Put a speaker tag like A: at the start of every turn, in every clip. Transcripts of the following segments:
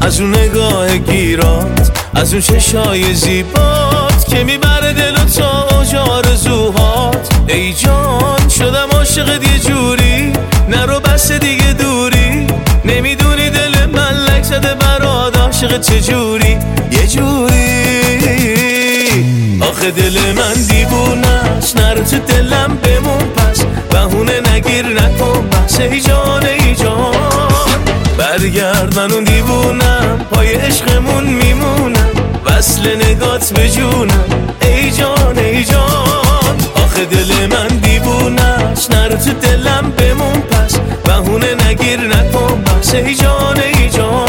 A: از اون نگاه گیرات، از اون چشای زیبات که میبره دلو تا اوج آرزوهات. ای جان شدم عاشقت یه جوری، نرو بس دیگه دوری. نمیدونی دل من لک زده برات، عاشق چجوری یه جوری. آخه دل من دیوونه‌ست، نرو تو دلم بمون پس، بهونه نگیر نکن بس. ای جان ای جان برگرد، من اون دیوونم پای عشقمون میمونم، وصل نگات به جونم. ای جان ای جان آخه دل من دیوونه‌ست، نرو تو دلم بمون پس، بهونه نگیر نکن بس. ای جان ای جان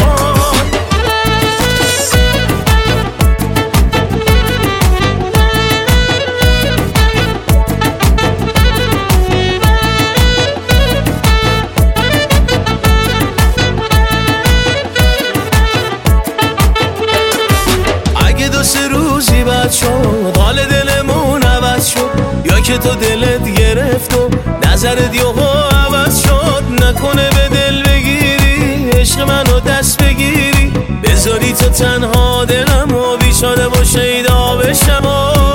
A: روزی بد شد، حال دلمون عوض شد، یا که تو دلت گرفت و نظرت یهو عوض شد. نکنه به دل بگیری، عشق منو دست بگیری، بذاری تو تنها دلم و بیچاره و شیدا بشم.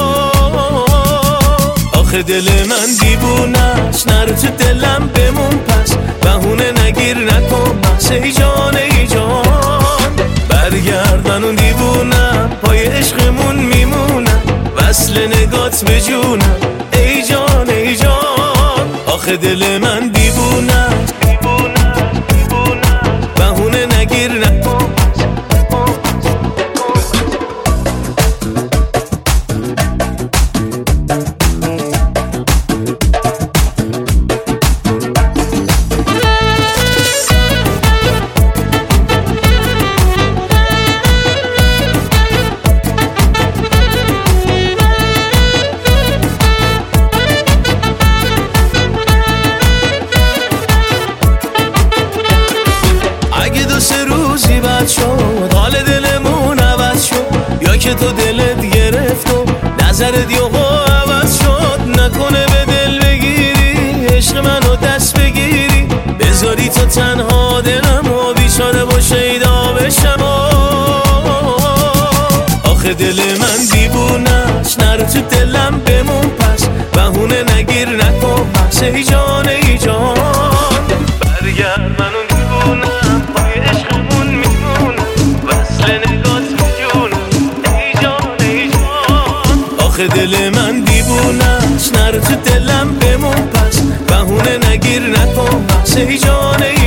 A: آخه دل من دیوونه‌ست، نرو تو دلم بمون پس، بهونه نگیر نکن بس. ای جان ای جان برگرد، من اون دیوونم پای عشقمون میمونم، وصل نگات به جونم. ای جان ای جان آخه دل من دیوونه‌ست، بهونه نگیر نکن. سه روزی بد شد، حال دلمون عوض شد، یا که تو دلت گرفت و نظرت یهو عوض شد. نکنه به دل بگیری، عشق منو دست بگیری، بذاری تو تنها دلم و بیچاره و شیدا بشم. آخه دل من دیوونه‌ست، نرو تو دلم بمون پس، بهونه نگیر نکن بس. ای جان ای جان برگرد، من اون دیوونم پای عشقمون میمونم، وصل نگات به جونم. ای جان ای جان آخه دل من دیوونه‌ست، نرو تو دلم بمون پس، بهونه نگیر نکن بس. ای جان ای